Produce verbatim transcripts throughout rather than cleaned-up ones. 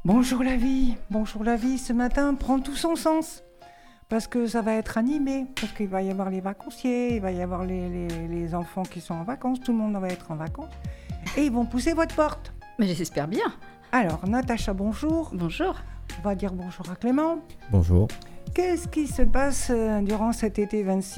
Bonjour la vie, bonjour la vie, ce matin prend tout son sens. Parce que ça va être animé, parce qu'il va y avoir les vacanciers, il va y avoir les, les, les enfants qui sont en vacances, tout le monde va être en vacances. Et ils vont pousser votre porte. Mais j'espère bien. Alors, Natacha, bonjour. Bonjour. On va dire bonjour à Clément. Bonjour. Qu'est-ce qui se passe durant cet été vingt-six ?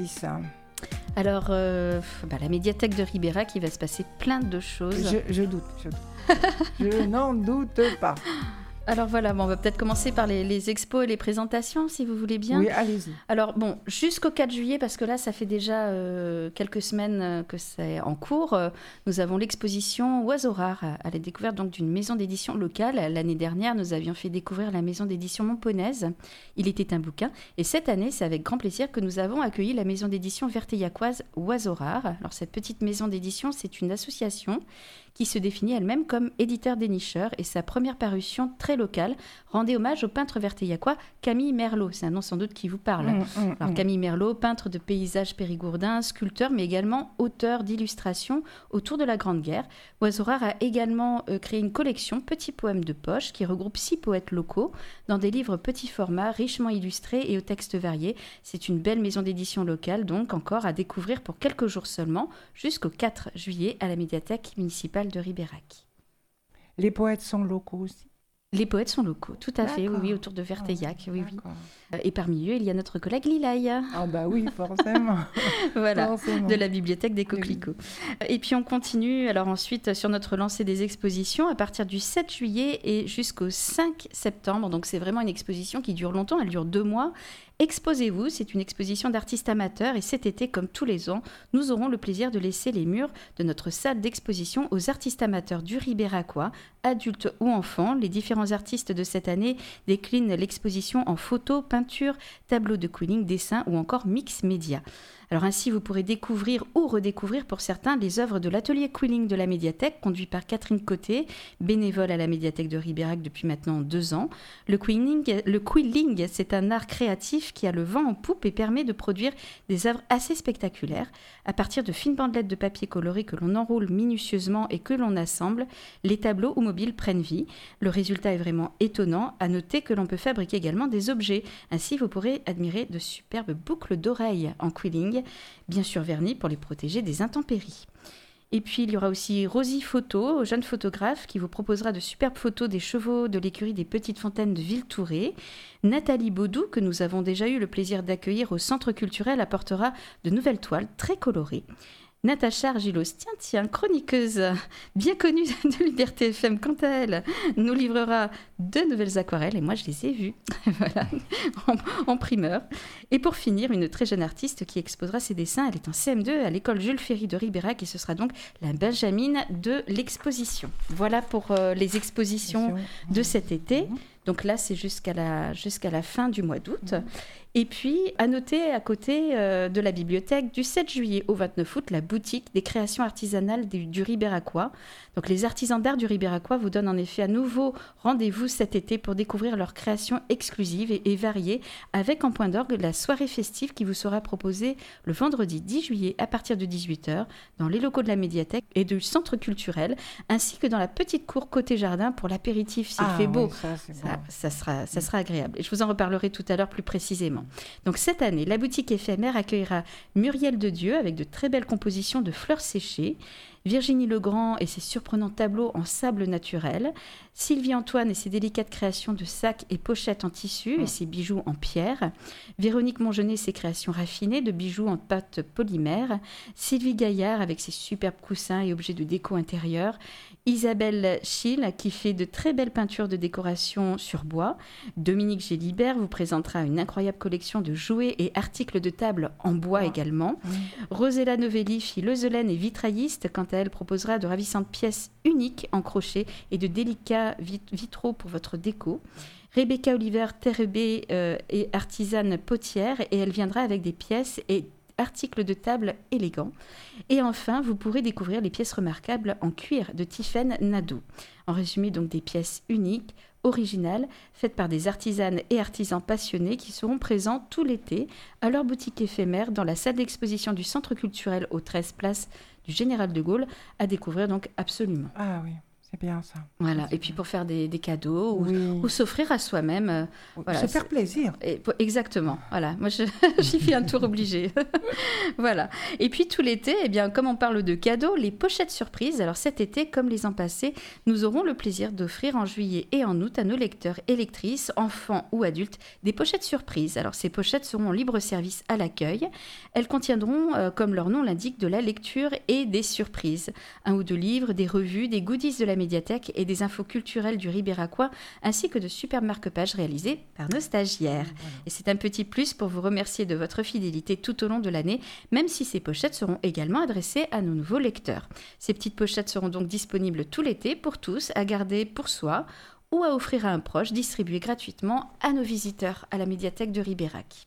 Alors, euh, bah, la médiathèque de Ribérac, il va se passer plein de choses. Je, je doute, je doute. Je n'en doute pas. Alors voilà, bon, on va peut-être commencer par les, les expos et les présentations, si vous voulez bien. Oui, allez-y. Alors bon, jusqu'au quatre juillet, parce que là, ça fait déjà euh, quelques semaines que c'est en cours, euh, nous avons l'exposition Oiseaux rares à la découverte donc, d'une maison d'édition locale. L'année dernière, nous avions fait découvrir la maison d'édition Montponaise. Il était un bouquin. Et cette année, c'est avec grand plaisir que nous avons accueilli la maison d'édition vertéillacoise Oiseaux rares. Alors cette petite maison d'édition, c'est une association qui se définit elle-même comme éditeur dénicheur, et sa première parution très locale rendait hommage au peintre verteillacois Camille Merlot. C'est un nom sans doute qui vous parle. Mmh, mmh, Alors Camille Merlot, peintre de paysages périgourdins, sculpteur, mais également auteur d'illustrations autour de la Grande Guerre. Oiseaux rares a également euh, créé une collection Petits poèmes de poche qui regroupe six poètes locaux dans des livres petits formats, richement illustrés et aux textes variés. C'est une belle maison d'édition locale, donc encore à découvrir pour quelques jours seulement, jusqu'au quatre juillet à la médiathèque municipale de Ribérac. Les poètes sont locaux aussi. Les poètes sont locaux, tout à fait, oui, oui, autour de Verteillac, oh, oui, oui. Et parmi eux, il y a notre collègue Lilaï. Ah bah oui, forcément. Voilà, forcément. De la bibliothèque des Coquelicots. Oui. Et puis on continue, alors ensuite, sur notre lancée des expositions, à partir du sept juillet et jusqu'au cinq septembre. Donc c'est vraiment une exposition qui dure longtemps, elle dure deux mois. Exposez-vous, c'est une exposition d'artistes amateurs et cet été, comme tous les ans, nous aurons le plaisir de laisser les murs de notre salle d'exposition aux artistes amateurs du Ribéracois, adultes ou enfants. Les différents artistes de cette année déclinent l'exposition en photo, peinture, tableau de quilling, dessin ou encore mix média. Alors ainsi, vous pourrez découvrir ou redécouvrir pour certains les œuvres de l'atelier quilling de la médiathèque, conduit par Catherine Côté, bénévole à la médiathèque de Ribérac depuis maintenant deux ans. Le quilling, le quilling, c'est un art créatif qui a le vent en poupe et permet de produire des œuvres assez spectaculaires. À partir de fines bandelettes de papier coloré que l'on enroule minutieusement et que l'on assemble, les tableaux ou mobiles prennent vie. Le résultat est vraiment étonnant. À noter que l'on peut fabriquer également des objets. Ainsi, vous pourrez admirer de superbes boucles d'oreilles en quilling, bien sûr vernis pour les protéger des intempéries. Et puis, il y aura aussi Rosie Photo, jeune photographe, qui vous proposera de superbes photos des chevaux de l'écurie des Petites Fontaines de Villetouré. Nathalie Baudou, que nous avons déjà eu le plaisir d'accueillir au Centre culturel, apportera de nouvelles toiles très colorées. Natacha Argilos, tiens, tiens, chroniqueuse bien connue de Liberté F M, quant à elle, nous livrera deux nouvelles aquarelles, et moi je les ai vues, voilà, en, en primeur. Et pour finir, une très jeune artiste qui exposera ses dessins, elle est en C M deux à l'école Jules Ferry de Ribérac, et ce sera donc la Benjamine de l'exposition. Voilà pour euh, les expositions de cet été. Donc là, c'est jusqu'à la, jusqu'à la fin du mois d'août. Et puis, à noter à côté euh, de la bibliothèque, du sept juillet au vingt-neuf août, la boutique des créations artisanales du, du Ribéracois. Donc, les artisans d'art du Ribéracois vous donnent en effet à nouveau rendez-vous cet été pour découvrir leurs créations exclusives et, et variées, avec en point d'orgue la soirée festive qui vous sera proposée le vendredi dix juillet à partir de dix-huit heures dans les locaux de la médiathèque et du centre culturel, ainsi que dans la petite cour côté jardin pour l'apéritif s'il ah, fait beau. Oui, ça, c'est ça, bon. ça, sera, ça sera agréable. Et je vous en reparlerai tout à l'heure plus précisément. Donc cette année, la boutique éphémère accueillera Muriel de Dieu avec de très belles compositions de fleurs séchées, Virginie Legrand et ses surprenants tableaux en sable naturel, Sylvie Antoine et ses délicates créations de sacs et pochettes en tissu et ses bijoux en pierre, Véronique Mongenet et ses créations raffinées de bijoux en pâte polymère, Sylvie Gaillard avec ses superbes coussins et objets de déco intérieure, Isabelle Schill qui fait de très belles peintures de décoration sur bois, Dominique Gélibert vous présentera une incroyable collection de jouets et articles de table en bois oh. également, mmh. Rosella Novelli, filoselaine et vitrailliste, quant à elle proposera de ravissantes pièces uniques en crochet et de délicats vit- vitraux pour votre déco. Rebecca Oliver Terrebé euh, est artisane potière et elle viendra avec des pièces et articles de table élégants. Et enfin, vous pourrez découvrir les pièces remarquables en cuir de Tiffaine Nadeau. En résumé, donc des pièces uniques, originales, faites par des artisanes et artisans passionnés qui seront présents tout l'été à leur boutique éphémère dans la salle d'exposition du Centre culturel aux treize places du Général de Gaulle, à découvrir donc absolument. Ah oui, C'est bien ça. Voilà, c'est et puis bien. pour faire des, des cadeaux ou, Oui. ou s'offrir à soi-même. euh, voilà, Se faire c'est- plaisir. et- exactement, voilà. Moi, je- j'y fais un tour obligé. Voilà. Et puis tout l'été, eh bien, comme on parle de cadeaux, les pochettes surprises. Alors cet été, comme les ans passés, nous aurons le plaisir d'offrir en juillet et en août à nos lecteurs et lectrices, enfants ou adultes, des pochettes surprises. Alors ces pochettes seront en libre service à l'accueil. Elles contiendront, euh, comme leur nom l'indique, de la lecture et des surprises. Un ou deux livres, des revues, des goodies de la médiathèque et des infos culturelles du Ribéracois, ainsi que de superbes marque-pages réalisés par nos stagiaires. Et c'est un petit plus pour vous remercier de votre fidélité tout au long de l'année, même si ces pochettes seront également adressées à nos nouveaux lecteurs. Ces petites pochettes seront donc disponibles tout l'été pour tous, à garder pour soi ou à offrir à un proche, distribuées gratuitement à nos visiteurs à la médiathèque de Ribérac.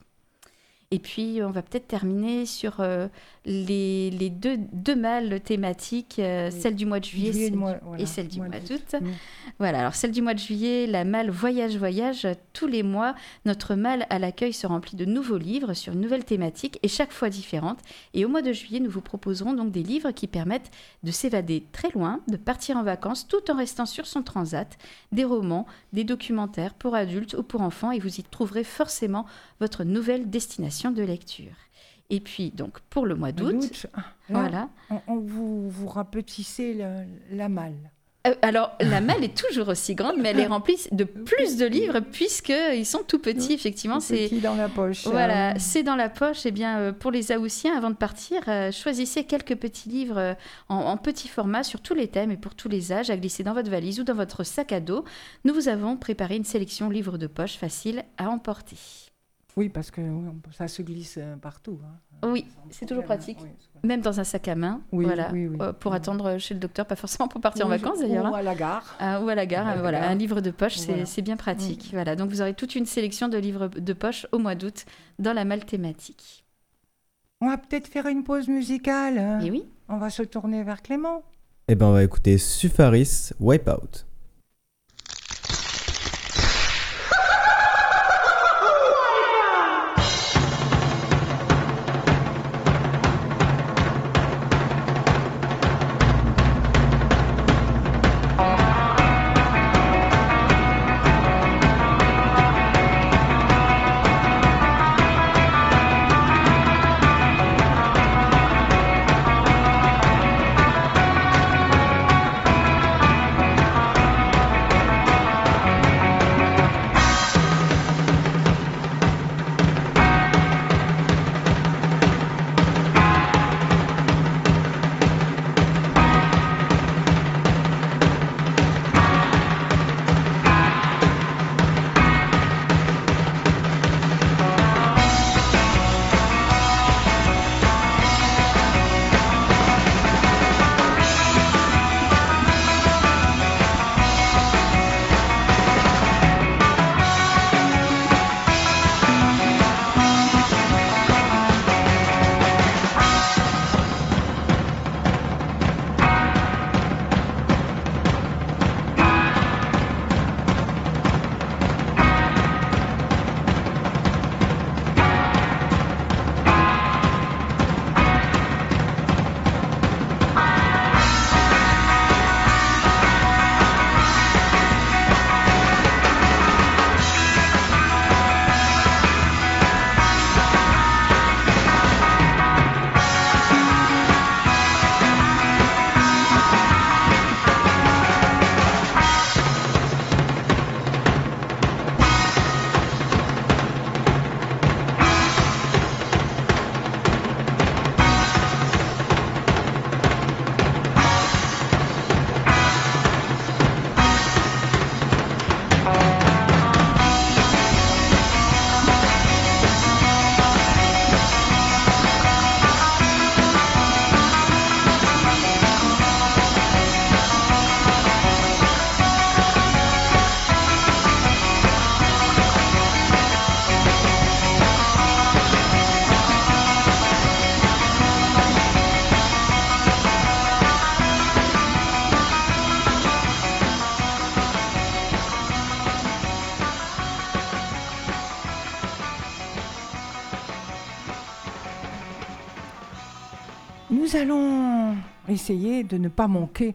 Et puis, on va peut-être terminer sur euh, les, les deux, deux malles thématiques, euh, Oui. celle du mois de juillet, Juillet, celle mois- du- voilà, et celle du mois d'août. Mm. Voilà, alors celle du mois de juillet, la malle Voyage Voyage. Tous les mois, notre malle à l'accueil se remplit de nouveaux livres sur une nouvelle thématique et chaque fois différente. Et au mois de juillet, nous vous proposerons donc des livres qui permettent de s'évader très loin, de partir en vacances tout en restant sur son transat, des romans, des documentaires pour adultes ou pour enfants, et vous y trouverez forcément votre nouvelle destination de lecture. Et puis, donc, pour le mois d'août, D'août, ah, là, voilà. on, on vous, vous rapetissez le- la malle. Euh, alors, la malle est toujours aussi grande, mais elle est remplie de plus de livres puisqu'ils sont tout petits, effectivement. Tout C'est, petit dans la poche. voilà, euh, c'est dans la poche. Eh bien, euh, pour les Haussiens, avant de partir, euh, choisissez quelques petits livres euh, en, en petit format sur tous les thèmes et pour tous les âges à glisser dans votre valise ou dans votre sac à dos. Nous vous avons préparé une sélection livres de poche faciles à emporter. Oui, parce que oui, on- ça se glisse euh, partout. hein. Oui, Sans c'est toujours problème, pratique. oui, c'est- Même dans un sac à main, Oui, voilà, oui, oui. euh, pour Oui. attendre chez le docteur, pas forcément pour partir en Oui, vacances je- d'ailleurs. Ou hein. à la gare. Ah, ou à la gare, À la voilà, gare. un livre de poche, c'est, Voilà. c'est bien pratique. Voilà, donc vous aurez toute une sélection de livres de poche au mois d'août dans la malle thématique. On va peut-être faire une pause musicale. hein. Et oui, On va se tourner vers Clément. Eh ben, on va écouter Sufaris Wipeout. Nous allons essayer de ne pas manquer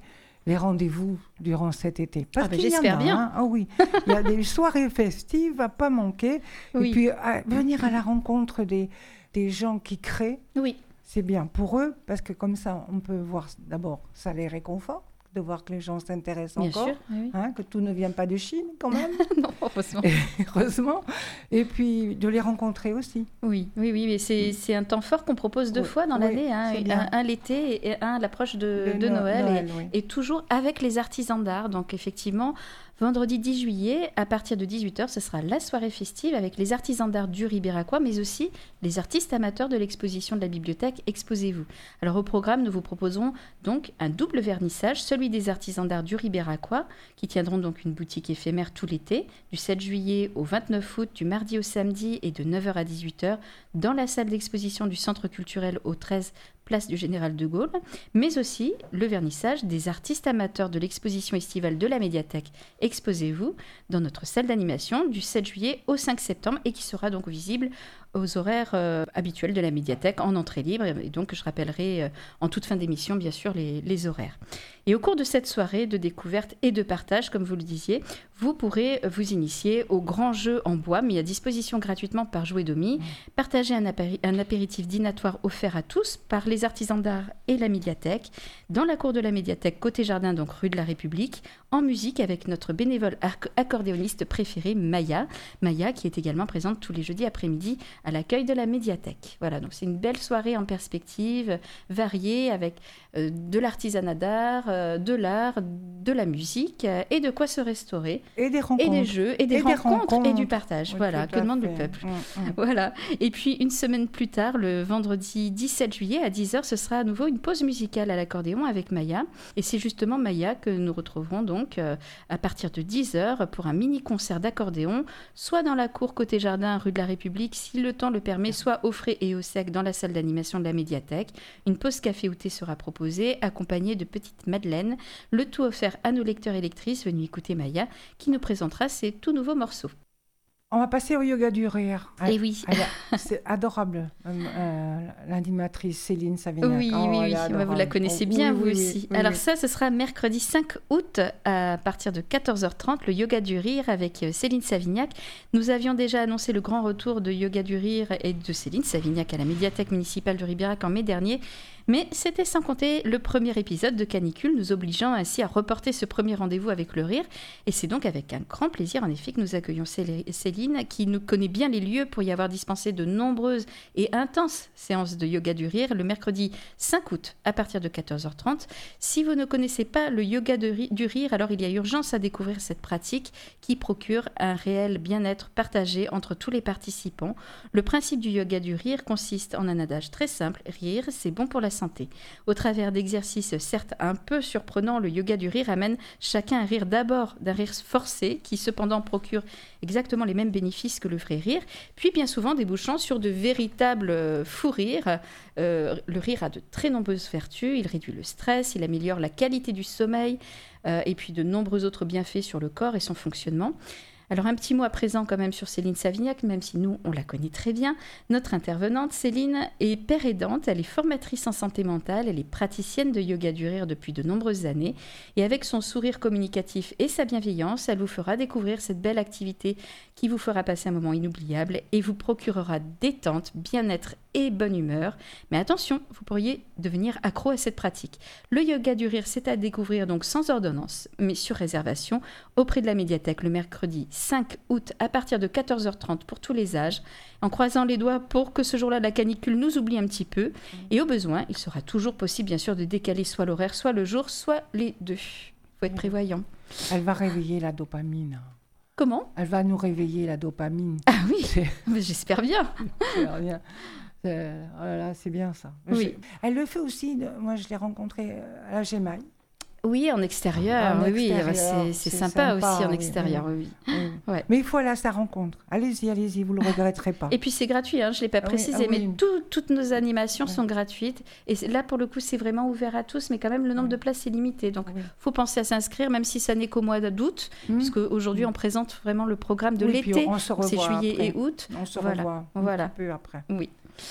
les rendez-vous durant cet été. Parce ah ben qu'il j'espère y en a, bien. Hein. Ah oui, il y a des soirées festives à pas manquer. Oui. Et puis, à, venir à la rencontre des, des gens qui créent, Oui. c'est bien pour eux, parce que comme ça, on peut voir, d'abord, ça les réconforte, de voir que les gens s'intéressent Bien encore, sûr, oui. hein, que tout ne vient pas de Chine, quand même. Non, heureusement. Et, heureusement. Et puis, de les rencontrer aussi. Oui, oui, oui, mais c'est, c'est un temps fort qu'on propose deux Oui, fois dans oui, l'année, hein, c'est bien. un, un l'été et un à l'approche de, De de No- Noël, Noël, et, oui. et toujours avec les artisans d'art. Donc effectivement, vendredi dix juillet, à partir de dix-huit heures, ce sera la soirée festive avec les artisans d'art du Ribéracois, mais aussi les artistes amateurs de l'exposition de la bibliothèque Exposez-vous. Alors au programme, nous vous proposons donc un double vernissage, celui des artisans d'art du Ribéracois, qui tiendront donc une boutique éphémère tout l'été, du sept juillet au vingt-neuf août, du mardi au samedi et de neuf heures à dix-huit heures, dans la salle d'exposition du Centre culturel au treize place du Général de Gaulle, mais aussi le vernissage des artistes amateurs de l'exposition estivale de la médiathèque Exposez-vous dans notre salle d'animation du sept juillet au cinq septembre et qui sera donc visible aux horaires euh, habituels de la médiathèque en entrée libre. Et donc, je rappellerai euh, en toute fin d'émission, bien sûr, les, les horaires. Et au cours de cette soirée de découverte et de partage, comme vous le disiez, vous pourrez vous initier au grand jeu en bois, mis à disposition gratuitement par Jouet Domi, partager un, apéri- un apéritif dînatoire offert à tous par les artisans d'art et la médiathèque, dans la cour de la médiathèque côté jardin, donc rue de la République, en musique avec notre bénévole arc- accordéoniste préféré, Maya. Maya qui est également présente tous les jeudis après-midi à l'accueil de la médiathèque. Voilà, donc c'est une belle soirée en perspective, variée, avec euh, de l'artisanat d'art, euh, de l'art, de la musique, euh, et de quoi se restaurer, Et des rencontres. et des jeux, et des, Et des rencontres, et du rencontres. partage. Oui, Voilà, tout que à demande le fait. peuple. Mmh, mmh. Voilà. Et puis, une semaine plus tard, le vendredi dix-sept juillet, à dix heures, ce sera à nouveau une pause musicale à l'accordéon avec Maya. Et c'est justement Maya que nous retrouverons donc euh, à partir de dix heures pour un mini-concert d'accordéon, soit dans la cour côté jardin, rue de la République, si le temps le permet, soit au frais et au sec dans la salle d'animation de la médiathèque. Une pause café ou thé sera proposée, accompagnée de petites madeleines, le tout offert à nos lecteurs et lectrices venus écouter Maya, qui nous présentera ses tout nouveaux morceaux. On va passer au yoga du rire. Et oui. Elle a- c'est adorable, euh, euh, l'animatrice Céline Savignac. Oui, Oh, oui, elle oui. est Bah, vous adorable. la connaissez Oh, bien, oui, vous oui, aussi. oui, oui, Alors oui. ça, ce sera mercredi cinq août à partir de quatorze heures trente, le Yoga du Rire avec euh, Céline Savignac. Nous avions déjà annoncé le grand retour de Yoga du Rire et de Céline Savignac à la médiathèque municipale de Ribérac en mai dernier. Mais c'était sans compter le premier épisode de Canicule, nous obligeant ainsi à reporter ce premier rendez-vous avec le rire. Et c'est donc avec un grand plaisir, en effet, que nous accueillons Célé- Céline, qui nous connaît bien les lieux pour y avoir dispensé de nombreuses et intenses séances de yoga du rire le mercredi cinq août à partir de quatorze heures trente. Si vous ne connaissez pas le yoga de ri- du rire, alors il y a urgence à découvrir cette pratique qui procure un réel bien-être partagé entre tous les participants. Le principe du yoga du rire consiste en un adage très simple: rire, c'est bon pour la santé. Au travers d'exercices certes un peu surprenants, le yoga du rire amène chacun à rire d'abord d'un rire forcé qui cependant procure exactement les mêmes bénéfices que le vrai rire, puis bien souvent débouchant sur de véritables euh, fous rires. Euh, le rire a de très nombreuses vertus, il réduit le stress, il améliore la qualité du sommeil euh, et puis de nombreux autres bienfaits sur le corps et son fonctionnement. Alors un petit mot à présent quand même sur Céline Savignac, même si nous on la connaît très bien. Notre intervenante Céline est père aidante, elle est formatrice en santé mentale, elle est praticienne de yoga du rire depuis de nombreuses années et avec son sourire communicatif et sa bienveillance, elle vous fera découvrir cette belle activité qui vous fera passer un moment inoubliable et vous procurera détente, bien-être et bonne humeur. Mais attention, vous pourriez devenir accro à cette pratique. Le yoga du rire, c'est à découvrir donc sans ordonnance, mais sur réservation auprès de la médiathèque le mercredi cinq août à partir de quatorze heures trente pour tous les âges, en croisant les doigts pour que ce jour-là la canicule nous oublie un petit peu. Et au besoin, il sera toujours possible bien sûr de décaler soit l'horaire, soit le jour, soit les deux. Il faut être prévoyant. Elle va réveiller la dopamine. Comment ? Elle va nous réveiller la dopamine. Ah oui, C'est mais j'espère bien. c'est rien. C'est oh là là, c'est bien ça. Oui. Je- Elle le fait aussi, de- moi je l'ai rencontrée euh, à la Gémaille. Oui, en extérieur, En oui, oui, extérieur, c'est, c'est c'est sympa, sympa, aussi en oui, extérieur, oui, oui. Oui. Ouais. Mais il faut aller à sa rencontre. Allez-y, allez-y, vous ne le regretterez pas. Et puis c'est gratuit, hein, je ne l'ai pas Ah oui, précisé, ah oui. mais tout- toutes nos animations Ouais. sont gratuites. Et c'est- là, pour le coup, c'est vraiment ouvert à tous, mais quand même, le nombre Ouais. de places est limité. Donc, il Oui. faut penser à s'inscrire, même si ça n'est qu'au mois d'août, Mmh. puisque aujourd'hui, on présente vraiment le programme de Oui, puis l'été. on se Donc, c'est revoit juillet après. et août. On se Voilà. revoit un Voilà. petit peu après. Oui.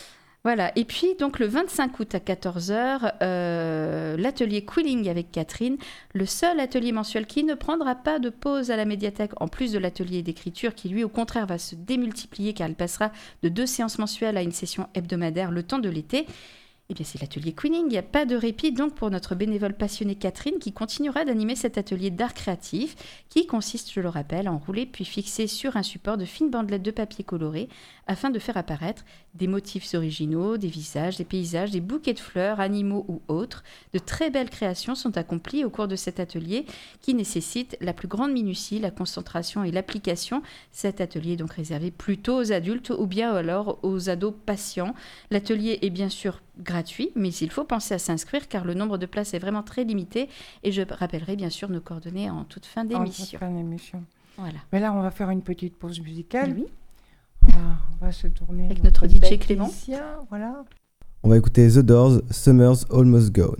Voilà, et puis donc le vingt-cinq août à quatorze heures, euh, l'atelier Quilling avec Catherine, le seul atelier mensuel qui ne prendra pas de pause à la médiathèque, en plus de l'atelier d'écriture qui lui au contraire va se démultiplier car il passera de deux séances mensuelles à une session hebdomadaire le temps de l'été. Eh bien, c'est l'atelier Quilling. Il n'y a pas de répit donc pour notre bénévole passionnée Catherine qui continuera d'animer cet atelier d'art créatif qui consiste, je le rappelle, à enrouler puis fixer sur un support de fines bandelettes de papier coloré afin de faire apparaître des motifs originaux, des visages, des paysages, des bouquets de fleurs, animaux ou autres. De très belles créations sont accomplies au cours de cet atelier qui nécessite la plus grande minutie, la concentration et l'application. Cet atelier est donc réservé plutôt aux adultes ou bien alors aux ados patients. L'atelier est bien sûr gratuit, mais il faut penser à s'inscrire car le nombre de places est vraiment très limité et je rappellerai bien sûr nos coordonnées en toute fin d'émission. En toute fin d'émission. Voilà. Mais là, on va faire une petite pause musicale. Oui. On va, on va se tourner avec notre D J Clément. Voilà. On va écouter The Doors, Summer's Almost Gone.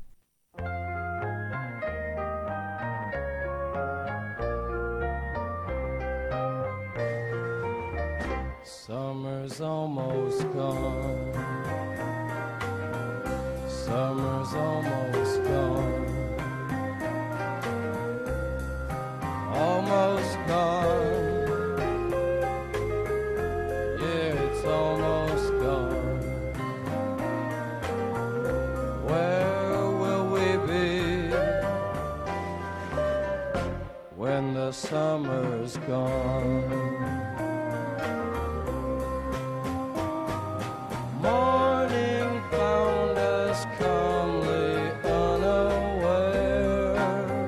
Summer's almost gone. Summer's almost gone. Almost gone. Yeah, it's almost gone. Where will we be when the summer's gone? Morning found us calmly unaware.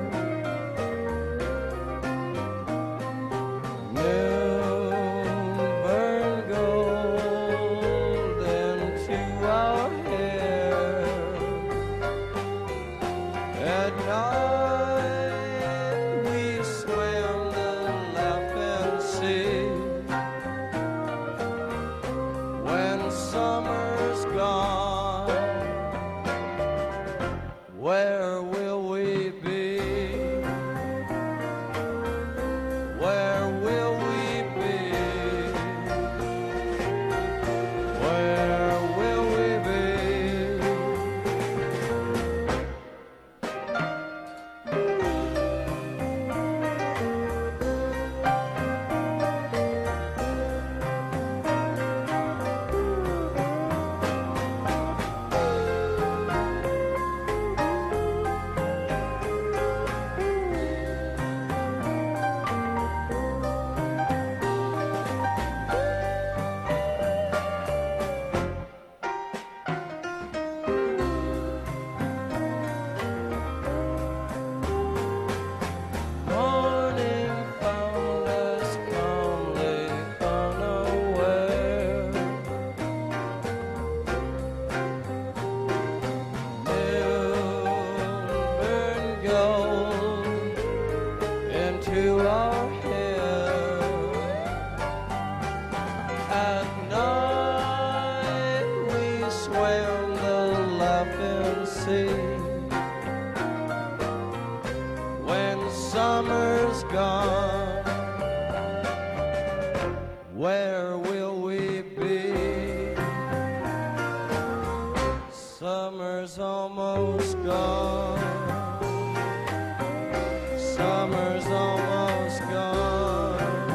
Noon burned gold into our hair. At night we swam the laughing sea. When summer's gone, where will we be? Where will we be? Where will we be? Morning found us calmly unaware. Noon burned gold into our hair. At night we swam the laughing sea. When summer's gone, where will we be? Summer's almost gone. Summer's almost gone.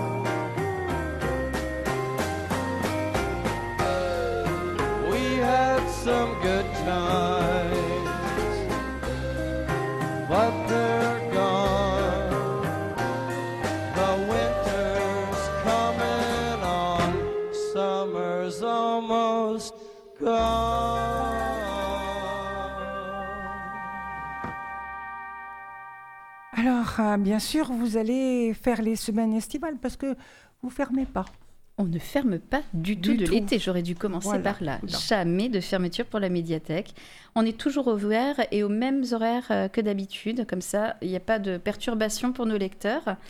We had some good times, but they're gone. The winter's coming on. Summer's almost gone. Alors, euh, bien sûr, vous allez faire les semaines estivales parce que vous fermez pas. On ne ferme pas du tout Du de tout. l'été, j'aurais dû commencer Voilà. par là. Non. Jamais de fermeture pour la médiathèque. On est toujours ouvert et aux mêmes horaires euh, que d'habitude, comme ça il n'y a pas de perturbation pour nos lecteurs.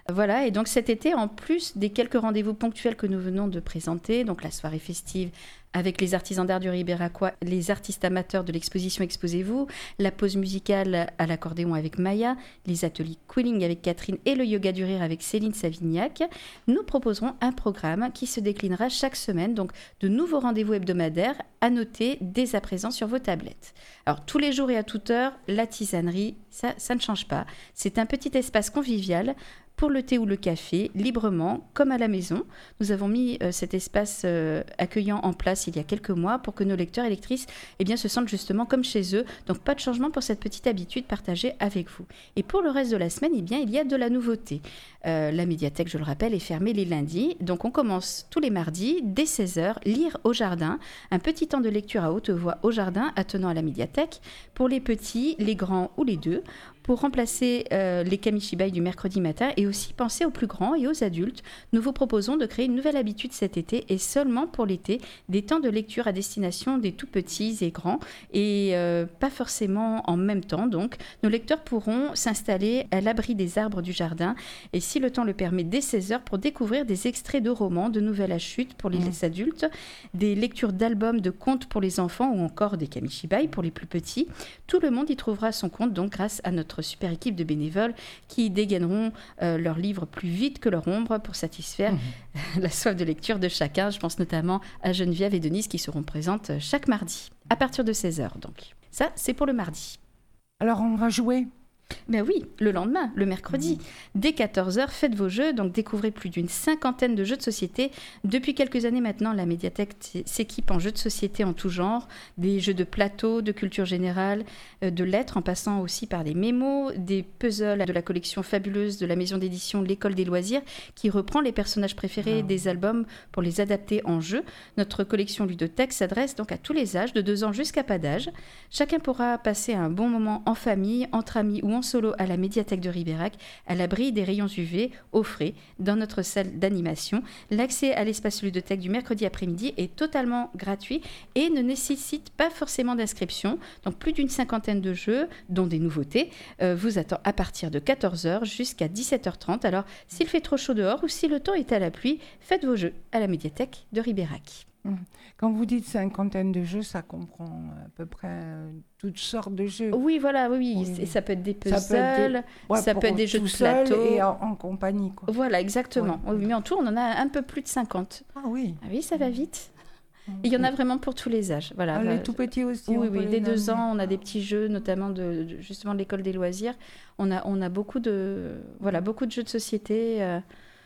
Voilà, et donc cet été, en plus des quelques rendez-vous ponctuels que nous venons de présenter, donc la soirée festive avec les artisans d'art du Ribéracois, les artistes amateurs de l'exposition Exposez-vous, la pause musicale à l'accordéon avec Maya, les ateliers quilling avec Catherine et le yoga du rire avec Céline Savignac, nous proposerons un programme qui se déclinera chaque semaine, donc de nouveaux rendez-vous hebdomadaires à noter dès à présent sur vos tablettes. Alors tous les jours et à toute heure, la tisanerie, ça, ça ne change pas. C'est un petit espace convivial pour le thé ou le café, librement, comme à la maison. Nous avons mis euh, cet espace euh, accueillant en place il y a quelques mois pour que nos lecteurs et lectrices eh bien, se sentent justement comme chez eux. Donc pas de changement pour cette petite habitude partagée avec vous. Et pour le reste de la semaine, eh bien, il y a de la nouveauté. Euh, la médiathèque, je le rappelle, est fermée les lundis. Donc on commence tous les mardis, dès seize heures, lire au jardin. Un petit temps de lecture à haute voix au jardin, attenant à la médiathèque, pour les petits, les grands ou les deux, pour remplacer euh, les kamishibai du mercredi matin et aussi penser aux plus grands et aux adultes. Nous vous proposons de créer une nouvelle habitude cet été et seulement pour l'été, des temps de lecture à destination des tout petits et grands et euh, pas forcément en même temps. Donc, nos lecteurs pourront s'installer à l'abri des arbres du jardin et si le temps le permet, dès seize heures pour découvrir des extraits de romans, de nouvelles à chute pour les mmh. adultes, des lectures d'albums, de contes pour les enfants ou encore des kamishibai pour les plus petits. Tout le monde y trouvera son compte donc grâce à notre super équipe de bénévoles qui dégaineront euh, leurs livres plus vite que leur ombre pour satisfaire mmh. la soif de lecture de chacun. Je pense notamment à Geneviève et Denise qui seront présentes chaque mardi à partir de seize heures. Donc ça, c'est pour le mardi. Alors on va jouer. Ben oui, le lendemain, le mercredi. Dès quatorze heures, faites vos jeux, donc découvrez plus d'une cinquantaine de jeux de société. Depuis quelques années maintenant, la médiathèque s'équipe en jeux de société en tout genre, des jeux de plateau, de culture générale, de lettres, en passant aussi par des mémos, des puzzles de la collection fabuleuse de la maison d'édition L'École des loisirs, qui reprend les personnages préférés ah. des albums pour les adapter en jeu. Notre collection ludothèque s'adresse donc à tous les âges, de deux ans jusqu'à pas d'âge. Chacun pourra passer un bon moment en famille, entre amis ou en solo à la médiathèque de Ribérac, à l'abri des rayons U V, au frais, dans notre salle d'animation. L'accès à l'espace ludothèque du mercredi après-midi est totalement gratuit et ne nécessite pas forcément d'inscription. Donc plus d'une cinquantaine de jeux, dont des nouveautés, euh, vous attend à partir de quatorze heures jusqu'à dix-sept heures trente. Alors s'il fait trop chaud dehors ou si le temps est à la pluie, faites vos jeux à la médiathèque de Ribérac. Quand vous dites cinquantaine de jeux, ça comprend à peu près euh, toutes sortes de jeux. Oui, voilà, oui, oui. oui. Et ça peut être des puzzles, ça peut être des, ouais, ça peut être des jeux de plateau. Et en, en compagnie, quoi. Voilà, exactement. Ouais. Oui, mais en tout, on en a un peu plus de cinquante. Ah oui. Ah oui, ça va vite. Il y en a vraiment pour tous les âges. Voilà. Ah, les tout petits aussi. Oui, oui. Dès deux ans, on a des petits jeux, notamment de, de justement de l'école des loisirs. On a, on a beaucoup de, voilà, beaucoup de jeux de société. Euh,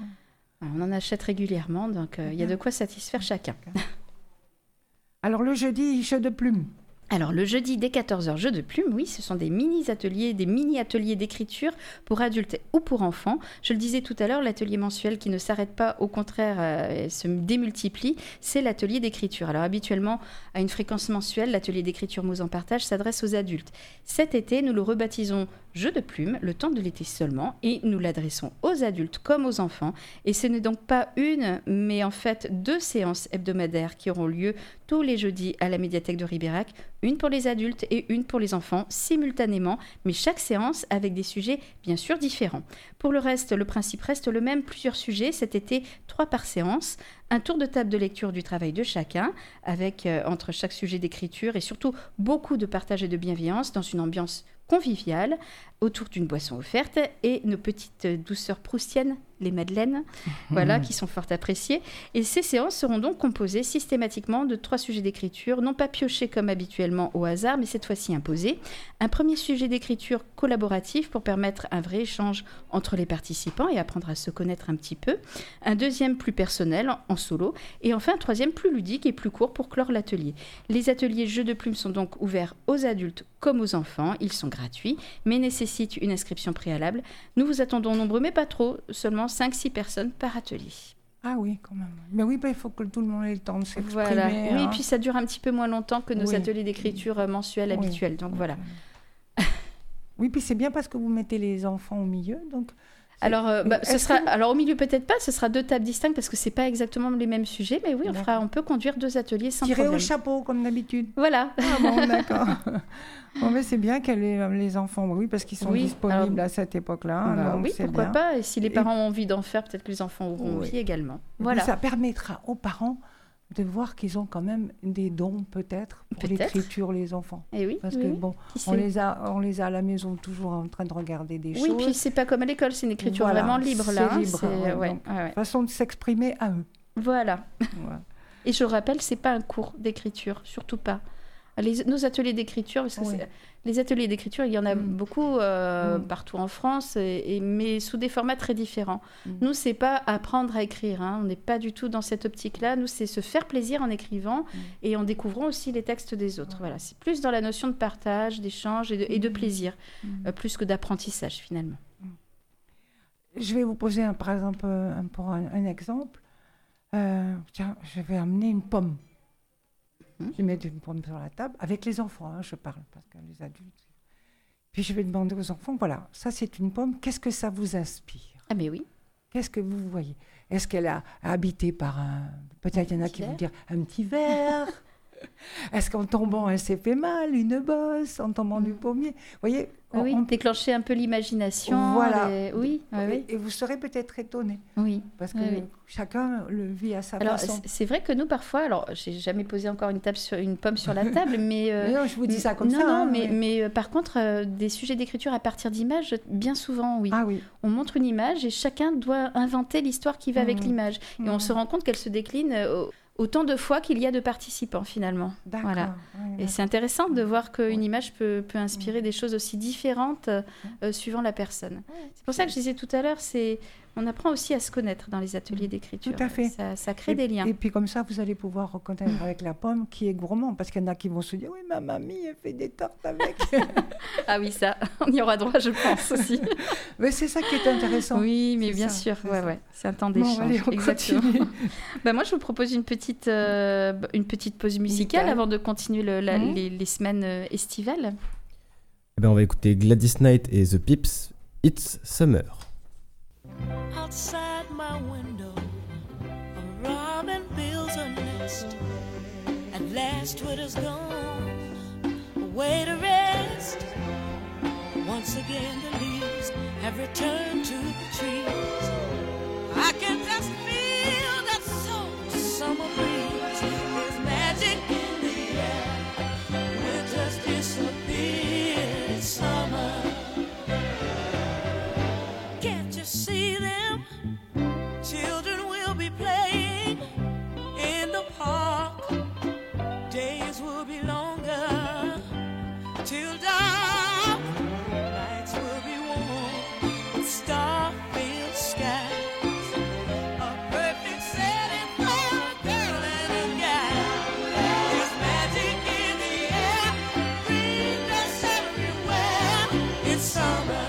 on en achète régulièrement, donc il euh, y a de quoi satisfaire chacun. Alors le jeudi, jeu de plumes. Alors le jeudi dès quatorze heures, jeu de plumes, oui, ce sont des mini-ateliers, des mini-ateliers d'écriture pour adultes ou pour enfants. Je le disais tout à l'heure, l'atelier mensuel qui ne s'arrête pas, au contraire, euh, se démultiplie, c'est l'atelier d'écriture. Alors habituellement, à une fréquence mensuelle, l'atelier d'écriture Mots en partage s'adresse aux adultes. Cet été, nous le rebaptisons jeu de plumes, le temps de l'été seulement, et nous l'adressons aux adultes comme aux enfants. Et ce n'est donc pas une, mais en fait deux séances hebdomadaires qui auront lieu tous les jeudis à la médiathèque de Ribérac, une pour les adultes et une pour les enfants, simultanément, mais chaque séance avec des sujets bien sûr différents. Pour le reste, le principe reste le même, plusieurs sujets, cet été, trois par séance, un tour de table de lecture du travail de chacun, avec euh, entre chaque sujet d'écriture et surtout beaucoup de partage et de bienveillance dans une ambiance conviviale, autour d'une boisson offerte et nos petites douceurs proustiennes, les madeleines, mmh. voilà, qui sont fort appréciées. Et ces séances seront donc composées systématiquement de trois sujets d'écriture, non pas piochés comme habituellement au hasard, mais cette fois-ci imposés. Un premier sujet d'écriture collaboratif pour permettre un vrai échange entre les participants et apprendre à se connaître un petit peu. Un deuxième plus personnel, en solo. Et enfin un troisième plus ludique et plus court pour clore l'atelier. Les ateliers jeux de plumes sont donc ouverts aux adultes comme aux enfants. Ils sont gratuits, mais nécessitent une inscription préalable. Nous vous attendons nombreux, mais pas trop, seulement cinq six personnes par atelier. Ah oui, quand même. Mais oui, bah, il faut que tout le monde ait le temps de s'exprimer. Voilà. Hein. Oui, et puis ça dure un petit peu moins longtemps que nos oui. ateliers d'écriture mensuels oui. habituels. Donc oui. voilà. Oui, puis c'est bien parce que vous mettez les enfants au milieu, donc Alors, euh, bah, ce Est-ce sera, que- alors, au milieu, peut-être pas, ce sera deux tables distinctes parce que ce n'est pas exactement les mêmes sujets, mais oui, on, fera, D'accord. on peut conduire deux ateliers sans Tirer problème. au chapeau, comme d'habitude. Voilà. Ah bon, d'accord. Bon, mais c'est bien que les, les enfants, oui, parce qu'ils sont Oui, disponibles alors- à cette époque-là. Bah donc oui, c'est pourquoi bien. pas. Et si les Et- parents ont envie d'en faire, peut-être que les enfants auront Oui. envie également. Et Voilà. puis ça permettra aux parents de voir qu'ils ont quand même des dons, peut-être, pour Peut-être. l'écriture, les enfants. Et oui, Parce oui, que oui. bon, Qui on sait. les, a, on les a à la maison toujours en train de regarder des Oui, choses. puis c'est pas comme à l'école, c'est une écriture Voilà, vraiment libre c'est là. hein, libre, c'est- ouais, ouais, donc. ouais, ouais. Façon de s'exprimer à eux. Voilà. Voilà. Et je rappelle, c'est pas un cours d'écriture, surtout pas. Les- nos ateliers d'écriture, parce que Oui. c'est- les ateliers d'écriture, il y en a Mm. beaucoup euh, Mm. partout en France, et, et- mais sous des formats très différents. Mm. Nous, c'est pas apprendre à écrire, hein, on n'est pas du tout dans cette optique-là. Nous, c'est se faire plaisir en écrivant Mm. et en découvrant aussi les textes des autres. Ouais. Voilà, c'est plus dans la notion de partage, d'échange et de, et de Mm. plaisir, Mm. euh, plus que d'apprentissage finalement. Je vais vous poser, un, par exemple, euh, un, pour un, un exemple. Euh, tiens, je vais amener une pomme. Mhm. Je vais mettre une pomme sur la table, avec les enfants, hein, je parle, parce que les adultes. Puis je vais demander aux enfants, voilà, ça c'est une pomme, qu'est-ce que ça vous inspire? Ah mais oui. Qu'est-ce que vous voyez? Est-ce qu'elle a habité par un... Peut-être il y en a petit qui vont ver. dire un petit verre. Est-ce qu'en tombant, elle s'est fait mal, une bosse, en tombant du pommier? Vous voyez, on- Oui, on- déclencher un peu l'imagination. Voilà. les- Oui, oui, oui. Et, et vous serez peut-être étonné, oui. parce que Oui, oui. chacun le vit à sa Alors, façon. c'est- c'est vrai que nous, parfois, alors, j'ai jamais posé encore une, table sur, une pomme sur la table, mais... euh, Mais non, je vous dis ça comme non, ça. Non, hein, mais, ouais. mais euh, par contre, euh, des sujets d'écriture à partir d'images, bien souvent, oui. Ah oui. On montre une image et chacun doit inventer l'histoire qui va avec Mhm. l'image. Et on Mhm. se rend compte qu'elle se décline euh, au- autant de fois qu'il y a de participants, finalement. D'accord. Voilà. ouais, Et c'est intéressant de voir qu'une Ouais. image peut, peut inspirer des choses aussi différentes euh, euh, suivant la personne. C'est pour ça que je disais tout à l'heure, c'est on apprend aussi à se connaître dans les ateliers d'écriture. Tout à fait. Ça, ça crée Et, des liens. et puis comme ça, vous allez pouvoir reconnaître avec la pomme qui est gourmand, parce qu'il y en a qui vont se dire, oui, ma mamie, elle fait des tartes avec. Ah oui, ça, on y aura droit, je pense aussi. Mais c'est ça qui est intéressant. Oui, mais C'est bien ça, sûr, c'est ouais, ça. ouais. C'est un temps Bon, d'échange. allez, on Exactement. continue. Bah, moi, je vous propose une petite, euh, une petite pause musicale Musicale. avant de continuer le- la- Mhm. les, les semaines euh, estivales. Eh ben, on va écouter Gladys Knight et The Pips, It's Summer. Outside my window, a robin builds a nest. At last, winter's gone, away to rest. Once again, the leaves have returned to the trees. I can just feel that soft summer breeze. There's magic in the air. Winter's disappeared. It's summer. Can't you see them? Children will be playing in the park. Days will be longer till dark. Nights will be warm with star-filled skies. A perfect setting for a girl and a guy. There's magic in the air, green grass everywhere. It's summer.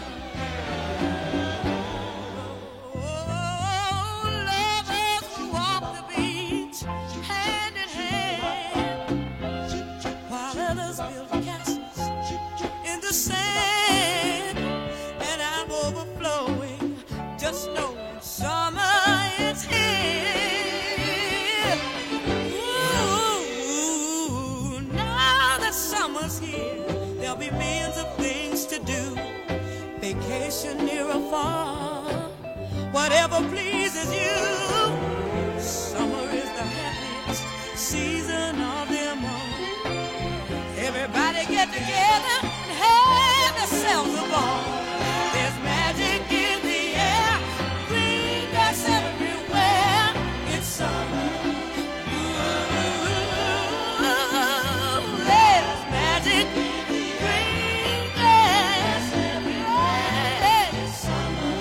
Oh, lovers will walk the beach hand in hand, while others build castles in the sand. And I'm overflowing, just know summer is here. Ooh, now that summer's here, there'll be millions of things to do. Vacation near or far, whatever pleases you. Summer is the happiest season of them all. Everybody get together and have themselves a ball. There's magic in the air, green grass everywhere. It's summer. Ooh, there's magic, green grass everywhere. It's summer.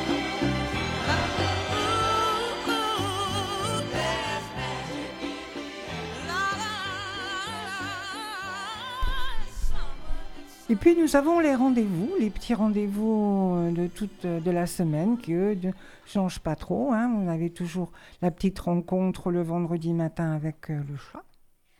Ooh, there's magic. La, la, la, summer. Et puis nous avons les rendez-vous, les petits rendez-vous euh, de toute euh, de la semaine qui eux ne changent pas trop. Hein. On avait toujours la petite rencontre le vendredi matin avec euh, le chat.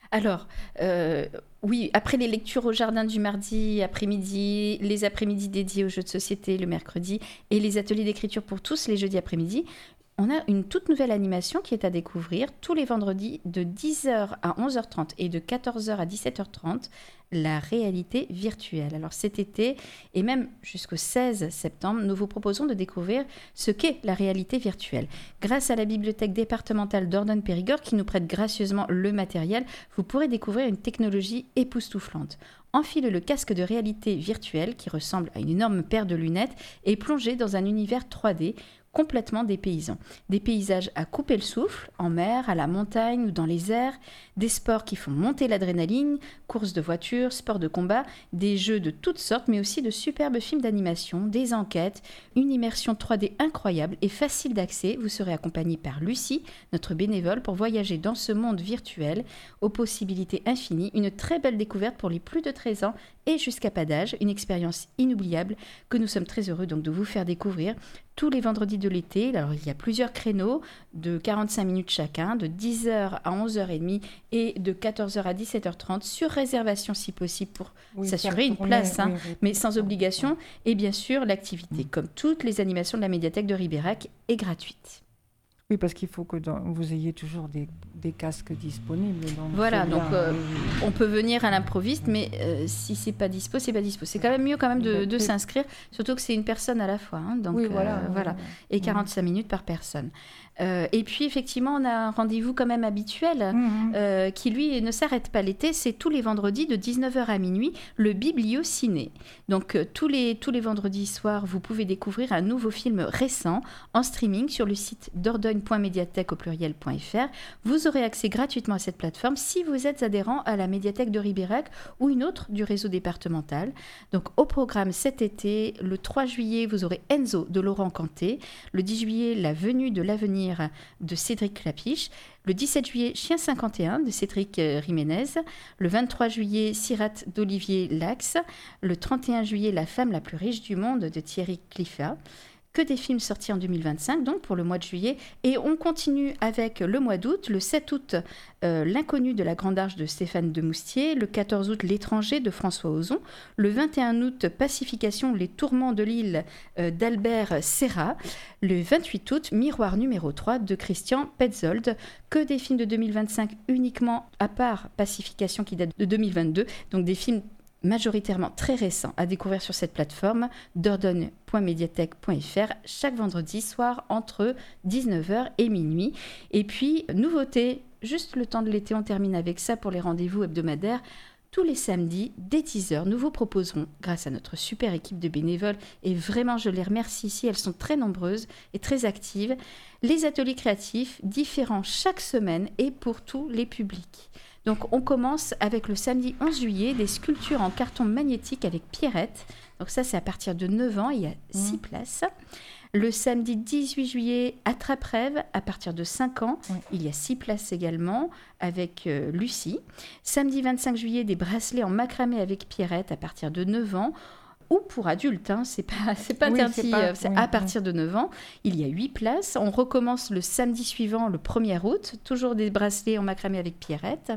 Alors, euh, oui, après les lectures au jardin du mardi après-midi, les après-midi dédiés aux jeux de société le mercredi et les ateliers d'écriture pour tous les jeudis après-midi, on a une toute nouvelle animation qui est à découvrir tous les vendredis de dix heures à onze heures trente et de quatorze heures à dix-sept heures trente, la réalité virtuelle. Alors cet été et même jusqu'au seize septembre, nous vous proposons de découvrir ce qu'est la réalité virtuelle. Grâce à la bibliothèque départementale d'Ordonne-Périgord qui nous prête gracieusement le matériel, vous pourrez découvrir une technologie époustouflante. Enfilez le casque de réalité virtuelle qui ressemble à une énorme paire de lunettes et plongez dans un univers trois D complètement dépaysant. Des paysages à couper le souffle, en mer, à la montagne ou dans les airs, des sports qui font monter l'adrénaline, courses de voitures, sports de combat, des jeux de toutes sortes, mais aussi de superbes films d'animation, des enquêtes, une immersion trois D incroyable et facile d'accès. Vous serez accompagné par Lucie, notre bénévole, pour voyager dans ce monde virtuel aux possibilités infinies. Une très belle découverte pour les plus de treize ans et jusqu'à pas d'âge, une expérience inoubliable que nous sommes très heureux donc de vous faire découvrir tous les vendredis de l'été. Alors, il y a plusieurs créneaux de quarante-cinq minutes chacun, de dix heures à onze heures trente et de quatorze heures à dix-sept heures trente, sur réservation si possible pour oui, s'assurer une place, hein, oui, oui, mais sans obligation. Et bien sûr, l'activité, comme toutes les animations de la médiathèque de Ribérac, est gratuite. Oui, parce qu'il faut que dans, vous ayez toujours des, des casques disponibles. Donc voilà, bien, donc euh, oui. on peut venir à l'improviste, mais euh, si c'est pas dispo, c'est pas dispo. C'est quand même mieux quand même de, de s'inscrire, surtout que c'est une personne à la fois. Hein, donc oui, voilà, euh, voilà. voilà. Et quarante-cinq minutes par personne. Euh, et puis effectivement, on a un rendez-vous quand même habituel mmh. euh, qui lui ne s'arrête pas l'été. C'est tous les vendredis de dix-neuf heures à minuit, le Bibliociné. Donc euh, tous les tous les vendredis soirs, vous pouvez découvrir un nouveau film récent en streaming sur le site dordogne point médiathèque au pluriel point f r. Vous aurez accès gratuitement à cette plateforme si vous êtes adhérent à la médiathèque de Ribérac ou une autre du réseau départemental. Donc au programme cet été, le trois juillet, vous aurez Enzo de Laurent Canté. Le dix juillet, La venue de l'avenir de Cédric Clapiche. Le dix-sept juillet, Chien cinquante et un de Cédric Jiménez. Le vingt-trois juillet, Sirate d'Olivier Lax. Le trente et un juillet, La femme la plus riche du monde de Thierry Cliffat. Que des films sortis en deux mille vingt-cinq, donc pour le mois de juillet. Et on continue avec le mois d'août. Le sept août, euh, L'inconnu de la Grande Arche de Stéphane Demoustier. Le quatorze août, L'étranger de François Ozon. Le vingt et un août, Pacification, les tourments de l'île euh, d'Albert Serra. Le vingt-huit août, Miroir numéro trois de Christian Petzold. Que des films de deux mille vingt-cinq uniquement, à part Pacification qui date de deux mille vingt-deux. Donc des films majoritairement très récents à découvrir sur cette plateforme dordogne point médiathèque point f r chaque vendredi soir entre dix-neuf heures et minuit. Et puis, nouveauté, juste le temps de l'été, on termine avec ça pour les rendez-vous hebdomadaires. Tous les samedis, dès dix heures, nous vous proposerons, grâce à notre super équipe de bénévoles, et vraiment je les remercie ici, elles sont très nombreuses et très actives, les ateliers créatifs différents chaque semaine et pour tous les publics. Donc on commence avec le samedi onze juillet, des sculptures en carton magnétique avec Pierrette. Donc ça c'est à partir de neuf ans, il y a six mmh. places. Le samedi dix-huit juillet, Attrape-Rêve, à partir de cinq ans, oui. il y a six places également avec euh, Lucie. Samedi vingt-cinq juillet, des bracelets en macramé avec Pierrette à partir de neuf ans. Ou pour adultes, hein, c'est pas, c'est pas oui, interdit, c'est pas, c'est oui, à partir oui. de neuf ans. Il y a huit places. On recommence le samedi suivant, le premier août, toujours des bracelets en macramé avec Pierrette.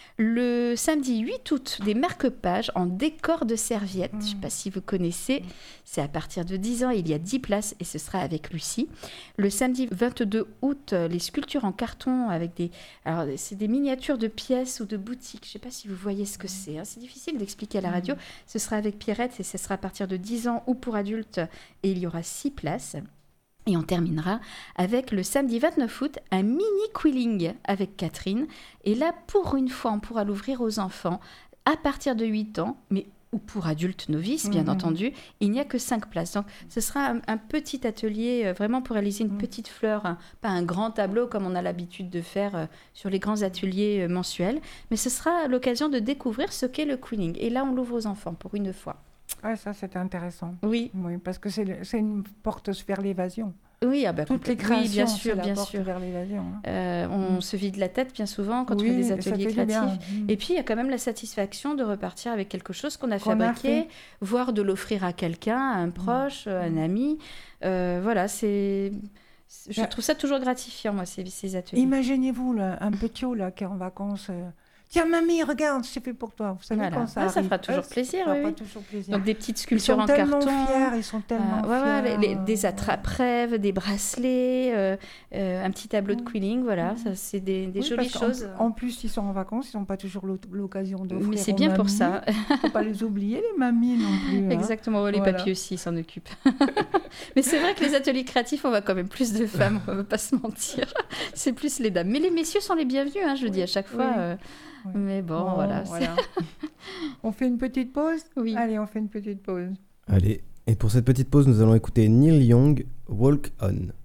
Le samedi huit août, des marque-pages en décor de serviettes. Mmh. Je ne sais pas si vous connaissez. Mmh. C'est à partir de dix ans. Il y a dix places et ce sera avec Lucie. Le samedi vingt-deux août, les sculptures en carton avec des... Alors, c'est des miniatures de pièces ou de boutiques. Je ne sais pas si vous voyez ce que c'est. Hein. C'est difficile d'expliquer à la radio. Mmh. Ce sera avec Pierrette et ce sera à partir de dix ans ou pour adultes. Et il y aura six places. Et on terminera avec le samedi vingt-neuf août, un mini quilling avec Catherine. Et là, pour une fois, on pourra l'ouvrir aux enfants à partir de huit ans, mais ou pour adultes novices, bien mmh. entendu. Il n'y a que cinq places. Donc, ce sera un, un petit atelier, euh, vraiment pour réaliser une mmh. petite fleur, hein, pas un grand tableau comme on a l'habitude de faire euh, sur les grands ateliers euh, mensuels, mais ce sera l'occasion de découvrir ce qu'est le quilling. Et là, on l'ouvre aux enfants pour une fois. Ouais, ça, c'est intéressant. Oui. Oui, parce que c'est, le, c'est une porte vers l'évasion. Oui, ah bah, toutes les créations, oui, bien sûr, c'est la bien porte sûr. vers l'évasion. Hein. Euh, on mmh. se vide la tête bien souvent quand oui, on fait des ateliers créatifs. Mmh. Et puis, il y a quand même la satisfaction de repartir avec quelque chose qu'on a qu'on fabriqué, a voire de l'offrir à quelqu'un, à un proche, mmh. à un ami. Euh, voilà, c'est... Je bah, trouve ça toujours gratifiant, moi, ces, ces ateliers. Imaginez-vous là, un petit là, qui est en vacances... Euh... Tiens, mamie, regarde, c'est fait pour toi. Vous savez Voilà. quand ça Ah, ça arrive. fera toujours Euh, plaisir, Ça fera oui, pas oui. toujours plaisir. Donc des petites ils sculptures sont en tellement carton. fiers, ils sont tellement Euh, ouais, ouais, fiers. les- les- des euh, attrape-rêves, des bracelets, euh, euh, un petit tableau de Mm. quilling, voilà, Mm. ça c'est des, des oui, jolies parce qu'en- choses. En, plus, ils sont en vacances, ils n'ont pas toujours l'o- l'occasion d'offrir. Mais c'est aux bien pour mamies. ça. Faut pas les oublier, les mamies non plus. hein. Exactement, les Voilà. papiers aussi s'en occupent. Mais c'est vrai que les ateliers créatifs, on voit quand même plus de femmes, on ne va pas se mentir. C'est plus les dames. Mais les messieurs sont les bienvenus, hein, je le dis à chaque fois. Oui. euh, Oui. Mais bon, voilà. c'est- On fait une petite pause. Oui. Allez, on fait une petite pause. Allez, et pour cette petite pause, nous allons écouter Neil Young, Walk On.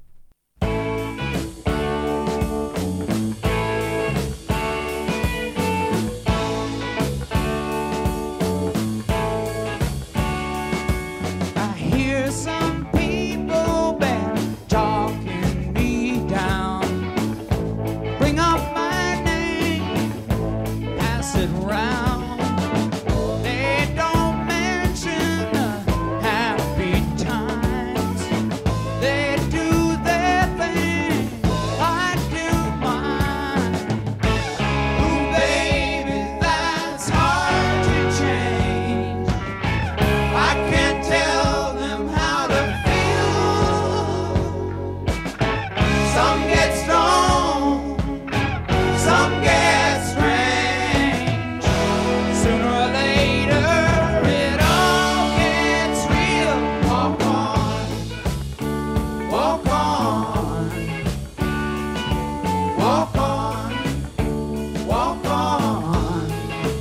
I hear some people been talking me down. Bring up my name, pass it round. They don't mention the happy times. They do their thing, I do mine. Ooh, baby, that's hard to change. I can't tell them how to feel. Some get stoned, some get strange. Sooner or later, it all gets real. Walk on, walk on, walk on, walk on.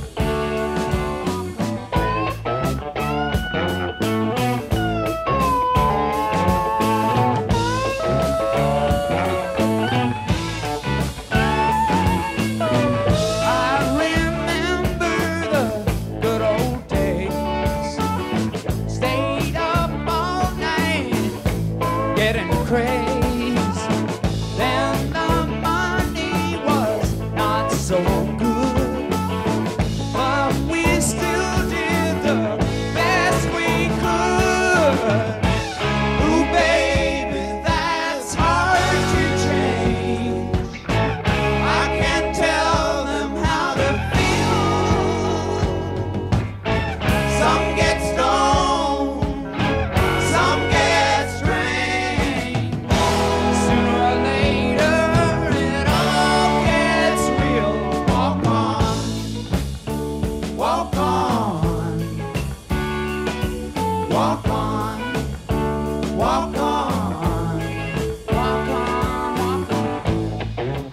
I remember the good old days. Stayed up all night getting crazed. Then the money was not so good, but we still did the best we could. Ooh, baby, that's hard to change. I can't tell them how to feel. Some get stoned, some get strange. Sooner or later, it all gets real. Walk on, walk on, walk on, walk on, walk on, walk on.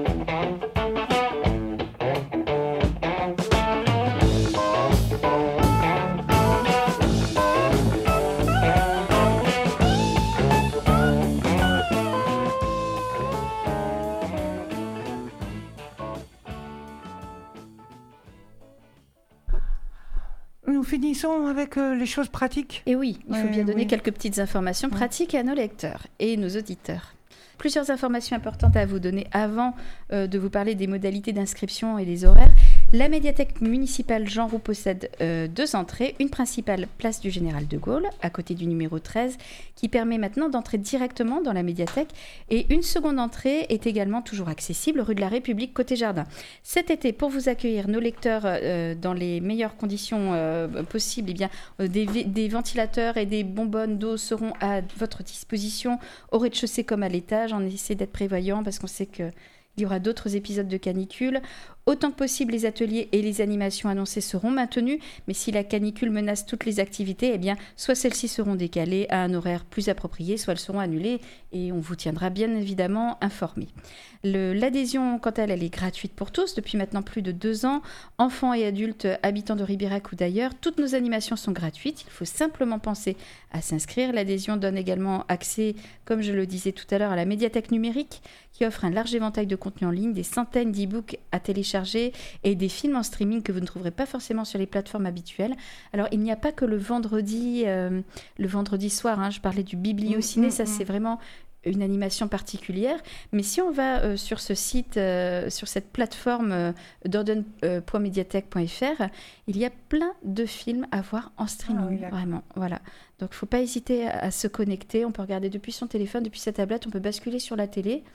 Nous finissons avec euh, les choses pratiques. Et oui, il faut Ouais, bien donner oui. quelques petites informations Ouais. pratiques à nos lecteurs et nos auditeurs. Plusieurs informations importantes à vous donner avant euh, de vous parler des modalités d'inscription et des horaires. La médiathèque municipale Jean Roux possède euh, deux entrées, une principale place du Général de Gaulle, à côté du numéro treize, qui permet maintenant d'entrer directement dans la médiathèque, et une seconde entrée est également toujours accessible rue de la République, côté jardin. Cet été, pour vous accueillir nos lecteurs euh, dans les meilleures conditions euh, possibles, eh bien, euh, des, vé- des ventilateurs et des bonbonnes d'eau seront à votre disposition au rez-de-chaussée comme à l'étage. On essaie d'être prévoyant parce qu'on sait que il y aura d'autres épisodes de canicule. Autant que possible, les ateliers et les animations annoncées seront maintenus, mais si la canicule menace toutes les activités, eh bien, soit celles-ci seront décalées à un horaire plus approprié, soit elles seront annulées et on vous tiendra bien évidemment informé. Le- L'adhésion, quant à elle, elle est gratuite pour tous depuis maintenant plus de deux ans. Enfants et adultes habitants de Ribérac ou d'ailleurs, toutes nos animations sont gratuites. Il faut simplement penser à s'inscrire. L'adhésion donne également accès, comme je le disais tout à l'heure, à la médiathèque numérique qui offre un large éventail de contenus en ligne, des centaines d'e-books à télécharger et des films en streaming que vous ne trouverez pas forcément sur les plateformes habituelles. Alors, il n'y a pas que le vendredi, euh, le vendredi soir, hein, je parlais du bibliociné, Mm, mm, ça mm. c'est vraiment une animation particulière. Mais si on va euh, sur ce site, euh, sur cette plateforme euh, dorden point médiathèque point f r, il y a plein de films à voir en streaming, Ah oui, d'accord. vraiment. Voilà. Donc, il ne faut pas hésiter à, à se connecter. On peut regarder depuis son téléphone, depuis sa tablette, on peut basculer sur la télé.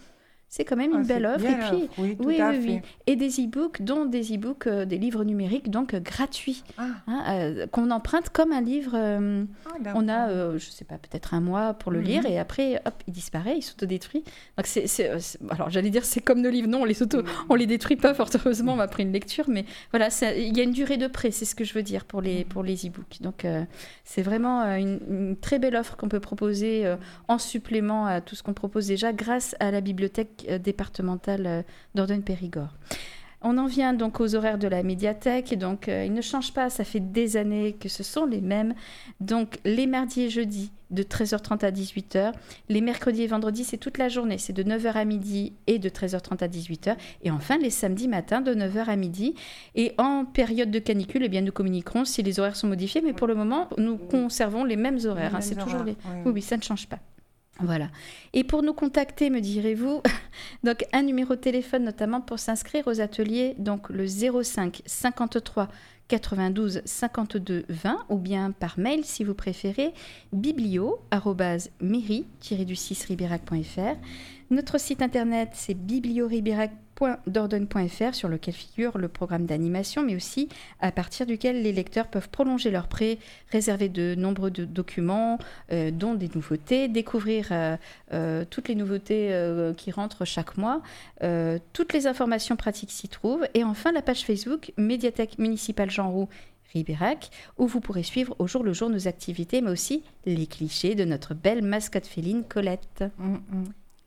C'est quand même Ah, une c'est belle offre. bien Et puis, l'offre, oui, tout oui, à oui, fait. oui. Et des e-books, dont des e-books, euh, des livres numériques, donc euh, gratuits, Ah, hein, euh, qu'on emprunte comme un livre. euh, ah, d'accord. on a, euh, je sais pas, peut-être un mois pour le Mhm. lire, et après, hop, il disparaît, il s'autodétruit. Donc, c'est, c'est, euh, c'est- alors, j'allais dire, c'est comme nos livres. Non, on les, auto, on les détruit pas, fort heureusement, on m'a pris une lecture, mais voilà, c'est- il y a une durée de prêt, c'est ce que je veux dire pour les, pour les e-books. Donc, euh, c'est vraiment euh, une, une très belle offre qu'on peut proposer euh, en supplément à tout ce qu'on propose déjà grâce à la bibliothèque euh, départementale euh, Dordogne-Périgord. On en vient donc aux horaires de la médiathèque. Et donc, euh, ils ne changent pas, ça fait des années que ce sont les mêmes. Donc, les mardis et jeudis, de treize heures trente à dix-huit heures. Les mercredis et vendredis, c'est toute la journée. C'est de neuf heures à midi et de treize heures trente à dix-huit heures. Et enfin, les samedis matins, de neuf heures à midi. Et en période de canicule, eh bien, nous communiquerons si les horaires sont modifiés. Mais pour le moment, nous conservons les mêmes horaires. hein. mêmes C'est toujours les... horaires, oui, Oui, oui, ça ne change pas. Voilà. Et pour nous contacter, me direz-vous, donc un numéro de téléphone notamment pour s'inscrire aux ateliers, donc le zéro cinq cinquante-trois quatre-vingt-douze cinquante-deux vingt, ou bien par mail si vous préférez, biblio arobase mairie tiret du six ribérac point f r. Notre site internet, c'est biblioribérac point dordogne point f r, sur lequel figure le programme d'animation, mais aussi à partir duquel les lecteurs peuvent prolonger leur prêt, réserver de nombreux de- documents, euh, dont des nouveautés, découvrir euh, euh, toutes les nouveautés euh, qui rentrent chaque mois. Euh, toutes les informations pratiques s'y trouvent. Et enfin, la page Facebook Médiathèque municipale Jean Roux Ribérac, où vous pourrez suivre au jour le jour nos activités, mais aussi les clichés de notre belle mascotte féline Colette. Mm, mm.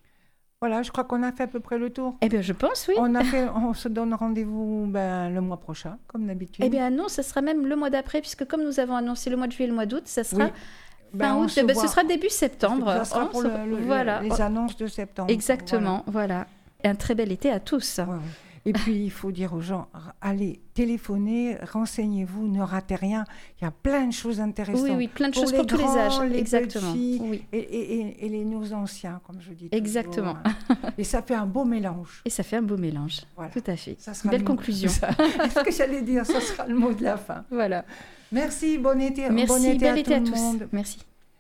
Voilà, je crois qu'on a fait à peu près le tour. Eh bien, je pense, oui. On, a fait, on se donne rendez-vous ben, le mois prochain, comme d'habitude. Eh bien non, ça sera même le mois d'après, puisque comme nous avons annoncé le mois de juillet et le mois d'août, ça sera Oui. Ben, fin on août. se Eh ben, voit- ce sera début septembre. Ça sera On pour se- le- le- voilà. les annonces de septembre. Exactement, voilà. Un très bel été à tous. Voilà. Ouais, ouais. Et puis, il faut dire aux gens, r- allez, téléphonez, renseignez-vous, ne ratez rien. Il y a plein de choses intéressantes. Oui, oui, plein de Pour choses les pour tous les grands, âges. les Exactement. petits. Oui. Et, et, et, et les nos anciens, comme je dis toujours. Exactement. Et ça fait un beau mélange. Et ça fait un beau mélange. Voilà. Tout à fait. Ça sera Belle le mot- conclusion. Ça- Est-ce que j'allais dire, ça sera le mot de la fin. Voilà. Merci, bon été, bon Merci, été bel à été tout à le tous. monde. Merci.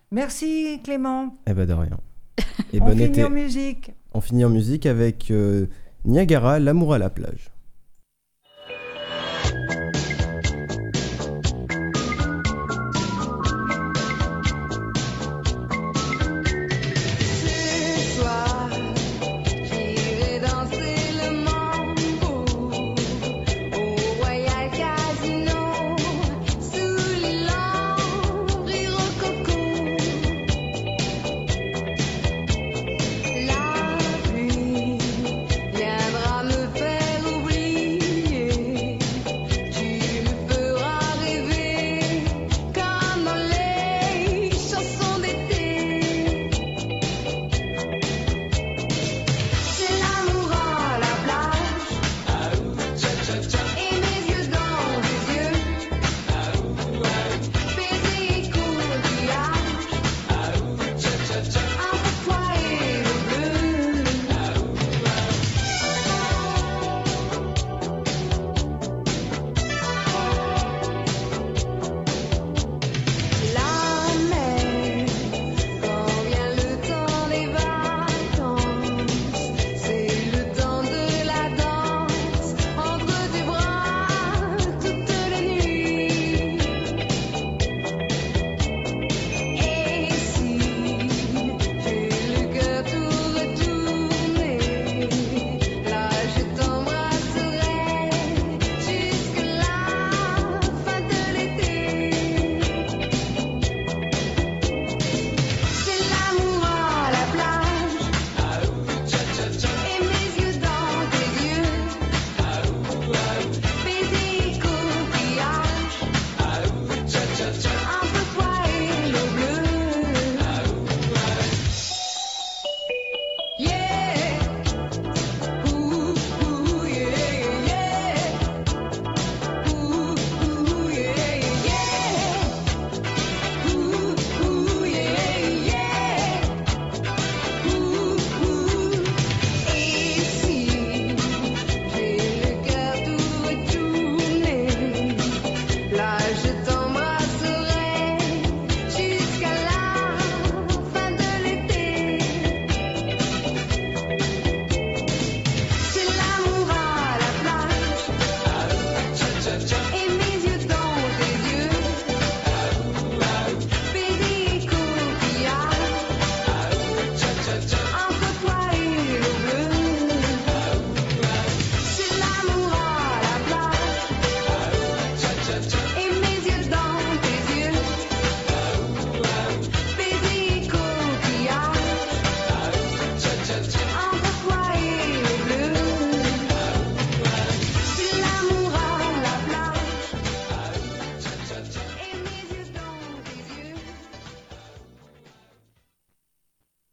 Merci Clément. Eh ben de rien. Et On bon finit été. en musique. On finit en musique avec euh, Niagara, l'amour à la plage.